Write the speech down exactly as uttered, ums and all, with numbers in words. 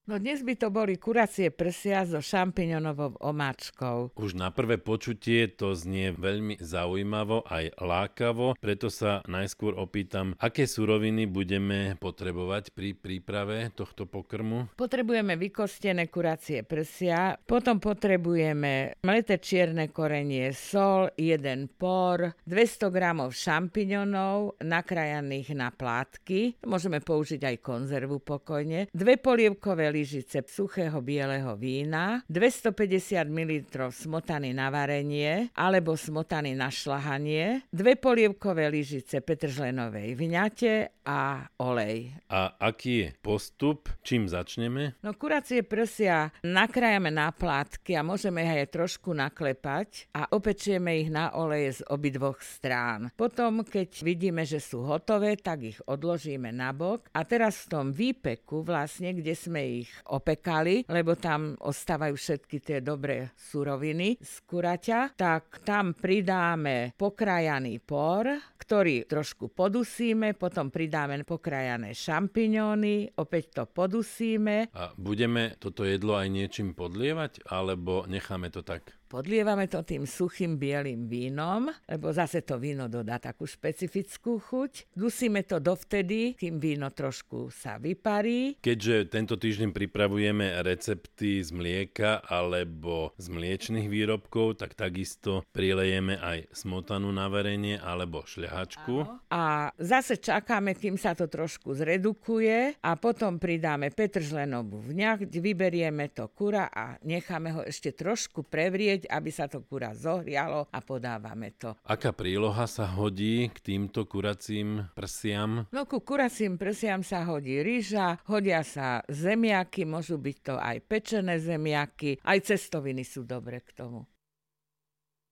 No dnes by to boli kuracie prsia so šampiňonovou omáčkou. Už na prvé počutie to znie veľmi zaujímavo, aj lákavo, preto sa najskôr opýtam, aké suroviny budeme potrebovať pri príprave tohto pokrmu? Potrebujeme vykostené kuracie prsia, potom potrebujeme mleté čierne korenie, sol, jeden por, dvesto gramov šampiňonov nakrájaných na plátky, môžeme použiť aj konzervu pokojne, dve polievkové lyžice suchého bieleho vína, dvestopäťdesiat mililitrov smotany na varenie alebo smotany na šľahanie, dve polievkové lyžice petržlenovej vňate a olej. A aký je postup? Čím začneme? No kuracie prsia nakrájame na plátky a môžeme aj trošku naklepať a opečieme ich na oleje z obidvoch strán. Potom, keď vidíme, že sú hotové, tak ich odložíme na bok a teraz v tom výpeku vlastne, kde sme ich opekali, lebo tam ostávajú všetky tie dobré suroviny z kuraťa, tak tam pridáme pokrájaný por, ktorý trošku podusíme, potom pridáme pokrájané šampiňóny, opäť to podusíme. A budeme toto jedlo aj niečím podlievať, alebo necháme to tak? Podlievame to tým suchým bielým vínom, lebo zase to víno dodá takú špecifickú chuť. Dusíme to dovtedy, kým víno trošku sa vyparí. Keďže tento týždeň pripravujeme recepty z mlieka alebo z mliečnych výrobkov, tak takisto prilejeme aj smotanu na varenie alebo šľahačku. Áno. A zase čakáme, kým sa to trošku zredukuje a potom pridáme petržlenovú vňať, vyberieme to kura a necháme ho ešte trošku prevrieť, aby sa to kura zohrialo a podávame to. Aká príloha sa hodí k týmto kuracím prsiam? No ku kuracím prsiam sa hodí ryža, hodia sa zemiaky, môžu byť to aj pečené zemiaky, aj cestoviny sú dobre k tomu.